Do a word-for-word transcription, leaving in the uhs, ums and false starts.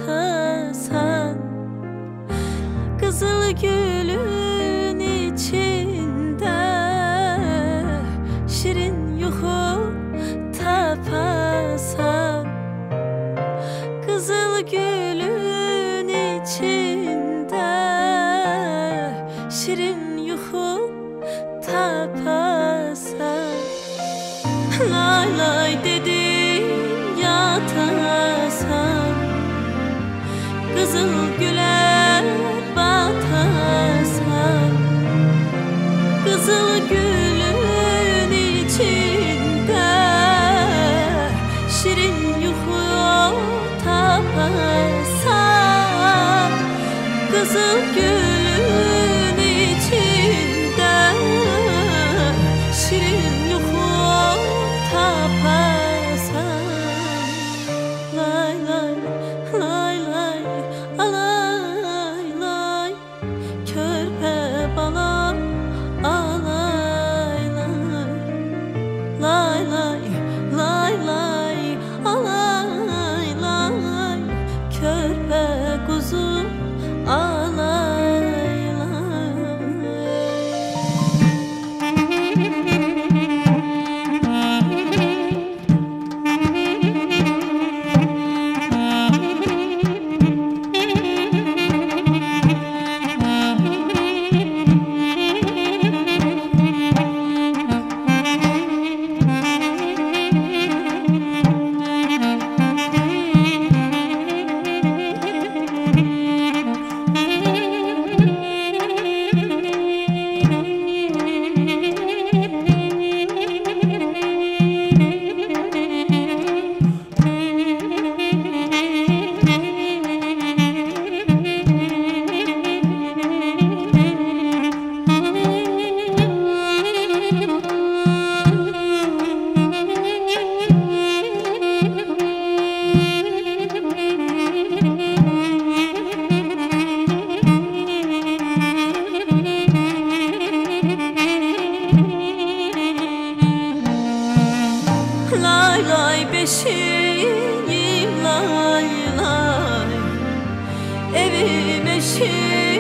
atasan, kızıl gülün içinde şirin yuhu tapasan, kızıl gülün içinde şirin yuhu tapasan. Lay lay dedin yatasan, kızıl güle batasan, kızıl gülün içinde şirin yuhu tapasan, kızıl gülün içinde şirin yuhu tapasan. Lay lay lay lay alay lay, körpe balam alay lay. Lay lay lay lay alay lay, körpe kuzum alay lay. Lay lay beşiğim lay lay, evim eşiğim